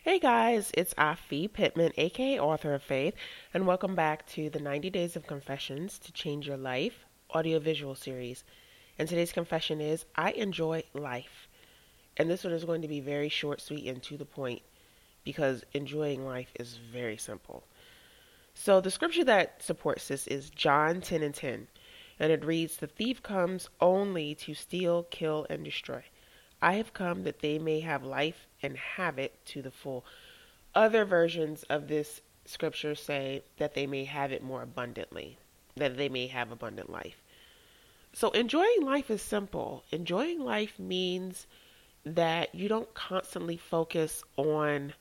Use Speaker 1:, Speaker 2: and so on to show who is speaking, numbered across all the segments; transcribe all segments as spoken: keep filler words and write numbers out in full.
Speaker 1: Hey guys, it's Afi Pittman, aka Author of Faith, and welcome back to the ninety Days of Confessions to Change Your Life audiovisual series. And today's confession is I enjoy life. And this one is going to be very short, sweet, and to the point because enjoying life is very simple. So the scripture that supports this is John ten and ten, and it reads, "The thief comes only to steal, kill, and destroy. I have come that they may have life and have it to the full." Other versions of this scripture say that they may have it more abundantly, that they may have abundant life. So enjoying life is simple. Enjoying life means that you don't constantly focus on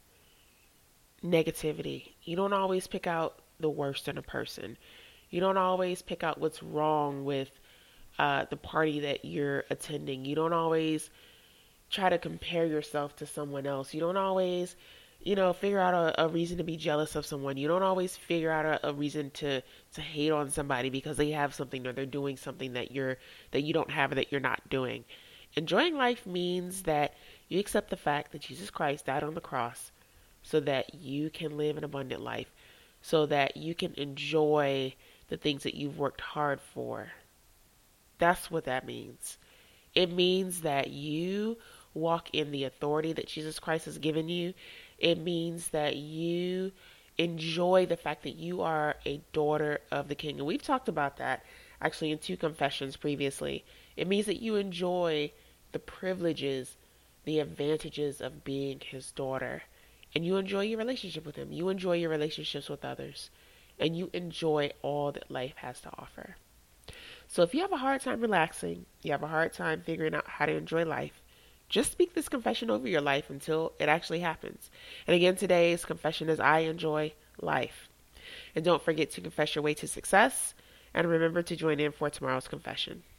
Speaker 1: negativity. You don't always pick out the worst in a person. You don't always pick out what's wrong with uh, the party that you're attending. You don't always try to compare yourself to someone else. You don't always, you know, figure out a, a reason to be jealous of someone. You don't always figure out a, a reason to to hate on somebody because they have something or they're doing something that you're that you don't have or that you're not doing. Enjoying life means that you accept the fact that Jesus Christ died on the cross so that you can live an abundant life, so that you can enjoy the things that you've worked hard for. That's what that means. It means that you walk in the authority that Jesus Christ has given you. It means that you enjoy the fact that you are a daughter of the King. And we've talked about that actually in two confessions previously. It means that you enjoy the privileges, the advantages of being his daughter. And you enjoy your relationship with him. You enjoy your relationships with others. And you enjoy all that life has to offer. So if you have a hard time relaxing, you have a hard time figuring out how to enjoy life, just speak this confession over your life until it actually happens. And again, today's confession is I enjoy life. And don't forget to confess your way to success. And remember to join in for tomorrow's confession.